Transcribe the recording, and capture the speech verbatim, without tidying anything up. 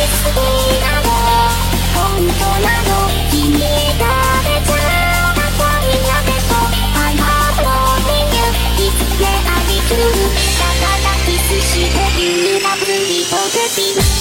好きなの本当なの君だけじゃかっこいいやけど I'm heart loving you いつでありきるだからキスして You love me for the